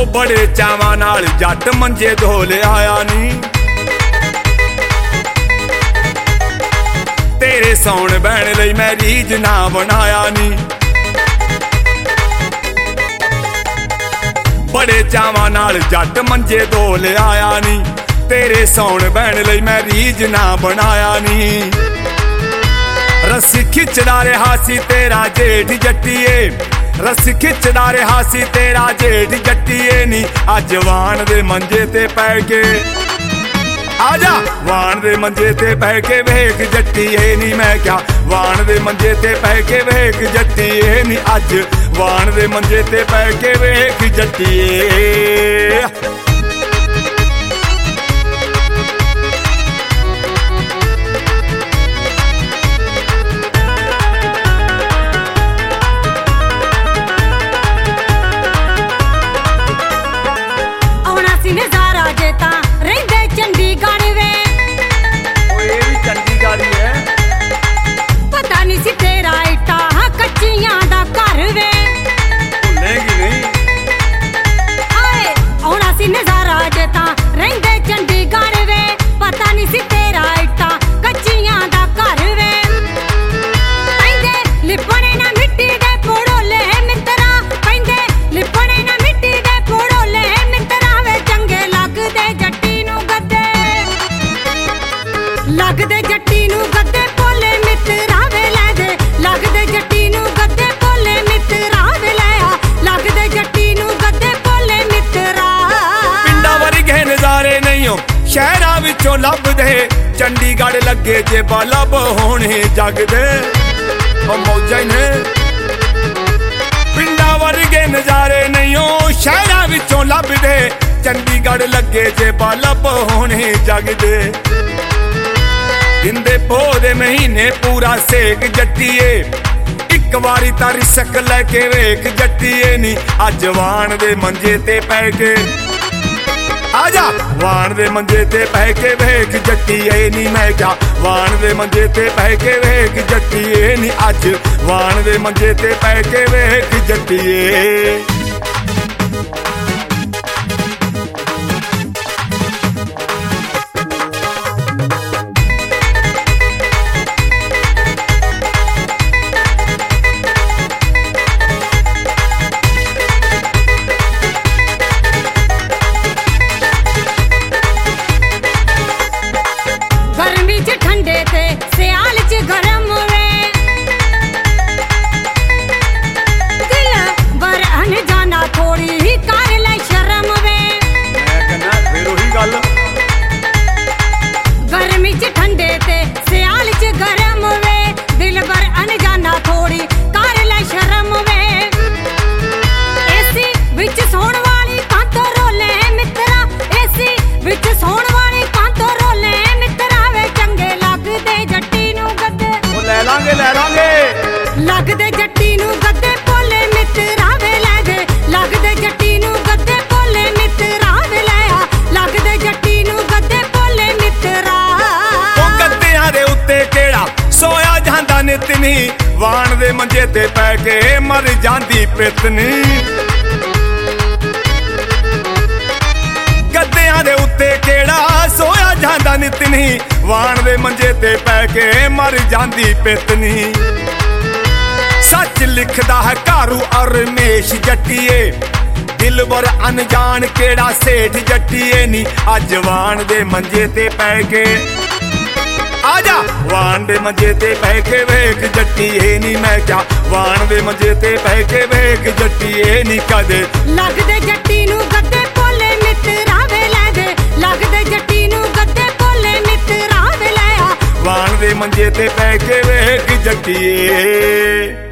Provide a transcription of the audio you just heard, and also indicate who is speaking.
Speaker 1: बड़े चावां नाल जट मंजे धोले आया नी। तेरे सौण बहन लई मैं रीज ना बनाया नी। बड़े चावां नाल जट मंजे धोले आया नी। तेरे सौण बहन लई मैं रीज ना बनाया नी। रस्सी खिचदा रहा सी तेरा जेठ जट्टीए। रस्सी खिचदा रहा सी तेरा जेठ जट्टीए नी। अज वाण दे मंजे ते पै के आजा वाण दे मंजे ते पै के वेख जट्टीए नी। मैं क्या वाण दे मंजे ते पै के वेख जट्टीए नी। अज वाण दे मंजे ते पै के वेख जट्टीए।
Speaker 2: लगदे जट्टी नू गद्दे भोले मित्तरा वे लै दे। लगदे जट्टी नू गद्दे भोले मित्तरा वे लै आ। लगदे जट्टी नू गद्दे भोले मित्तरा।
Speaker 1: पिंडा वर्गे नज़ारे नहीं हो शहरां विचों लभदे। चंडीगढ़ लगे जे बलब होने जगदे मौजा ने। पिंडा वर्गे नज़ारे नहीं हो शहरां विचों लभदे। चंडीगढ़ लगे जे बलब होने जगदे। दिंदे पौधे महीने पूरा सेक जट्टीए। एक वारी तारी सक लैके वेख जट्टीए नी। अज वाण दे मंजे ते पै के आजा वाण दे मंजे ते पै के वेख जट्टीए नी। मैं क्या वाण दे मंजे ते पै के वेख जट्टीए नी। अज वाण दे मंजे ते पै के वेख जट्टीए।
Speaker 2: गर्मी च ठंडे ते सियाल च गरम वे। दिल बर अनजाना थोड़ी कर ले शर्म वे। एसी विच सोण वाली कांतो रोले मित्रा। एसी विच सोण वाली कांतो रोले मित्रा वे। चंगे लगदे जट्टी नू गद्दे
Speaker 1: ले लांगे ले लांगे।
Speaker 2: लगदे जट्टी नू गद्दे भोले मित्रा वे लै दे। लगदे जट्टी नू गद्दे भोले मित्रा वे लै आ। लगदे जट्टी नू गद्दे भोले मित्रा।
Speaker 1: ओ गद्दियां दे उत्ते केड़ा सोया जांदा नितनी। वाण दे मंजे ते पै के मर जांदी पितनी। गद्दियां दे उत्ते केड़ा सोया जांदा नितनी। वाण दे मंजे ते पै के मर जांदी पितनी। सच लिखदा है कारू और रमेश जट्टीए। दिलबर अनजान केड़ा सेठ जट्टीए नी। अज वाण दे मंजे ते पै के आजा वाण दे मंजे ते पै के वेख जट्टीए नी। मैं क्या वाण दे मंजे ते पै के वेख जट्टीए नी। कदे
Speaker 2: लगदे जट्टी नू गद्दे भोले मित्तरा वे लै दे। लगदे जट्टी नू गद्दे भोले मित्तरा वे लै आ।
Speaker 1: वाण दे मंजे ते पै के वेख जट्टीए।